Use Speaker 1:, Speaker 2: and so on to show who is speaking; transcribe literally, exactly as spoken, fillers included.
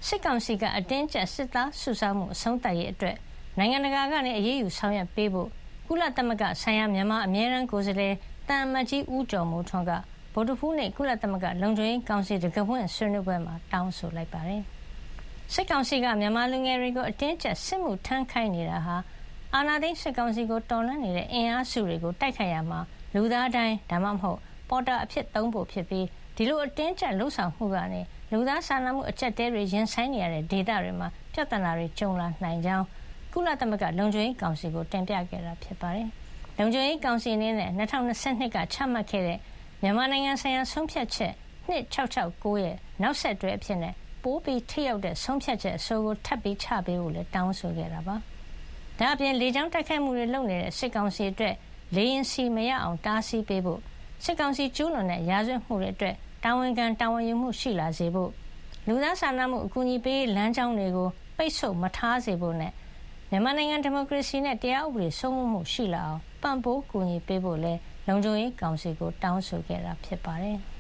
Speaker 1: စစ်ကောင်စီကအတင်းကျပ်စစ်သားစုဆောင်းမှုအဆုံးသတ်ရေးအတွက်နိုင်ငံတကာကနေအရေးယူဆောင်ရွက်ပေးဖို့ကုလသမဂ္ဂဆိုင်ရာမြန်မာအမြဲတမ်းကိုယ်စားလှယ်တန်အမတ်ကြီးဦးကျော်မိုးထွန်းကဗုဒ္ဓဟူးနေ့ကုလသမဂ္ဂလုံခြုံရေးကောင်စီတံခါးဖွင့်ဆွေးနွေးပွဲမှာတောင်းဆိုလိုက်ပါတယ်။စစ်ကောင်စီကမြန်မာလူငယ်တွေကိုအတင်းကျပ်စစ်မှုထမ်းခိုင်းနေတာဟာအာဏာသိမ်းစစ်ကောင်စီကိုတော်လှန်နေတဲ့အင်အားစုတွေကိုတိုက်ခိုက်ရမှာလူသားတိုင်းဒါမှမဟုတ်ပေါ်တာအဖြစ်သုံးဖို့ဖြစ်ပြီးဒီလိုအတင်းကျပ်လှုပ်ဆောင်မှုကနေလူသားစာနာမှုအကျပ်တဲတွေရင်ဆိုင်နေရတဲ့ဒေသတွေမှာပြဿနာတွေကြုံလာနိုင်ကြောင်းကုလသမဂ္ဂလုံခြုံရေးကောင်စီကိုတင်ပြခဲ့တာဖြစ်ပါတယ်။လုံခြုံရေးကောင်စီအနေနဲ့၂၀၂၂ကချမှတ်ခဲ့တဲ့မြန်မာနိုင်ငံဆိုင်ရာဆုံးဖြတ်ချက်၂၆၆၉ရဲ့နောက်ဆက်တွဲအဖြစ်နဲ့ပိုပြီးထိရောက်တဲ့ဆုံးဖြတ်ချက်အဆိုကိုထပ်ပြီးချပေးဖို့လည်းတောင်းဆိုခဲ့တာပါ။ဒါ့အပြင်လေကြောင်းတိုက်ခိုက်မှုတွေလုပ်နေတဲ့စစ်ကောင်စီအတွက်လေရင်စီမရအောင်တားဆီးပေးဖို့စစ်ကောင်စီကျူးလွန်တဲ့ရာဇဝတ်မှုတွေအတွက်တာဝန်ခံတာဝန်ယူမှုရှိလာစေဖို့လူသားစာနာမှုအကူအညီပေးလမ်းကြောင်းတွေကိုပိတ်ဆို့မထားစေဖို့နဲ့မြန်မာနိုင်ငံဒီမိုကရေစီနဲ့တရားဥပဒေစိုးမိုးမှုရှိလာအောင်ပံ့ပိုးကူညီပေးဖို့လည်းလုံခြုံရေးကောင်စီကိုတောင်းဆိုခဲ့တာဖြစ်ပါတယ်။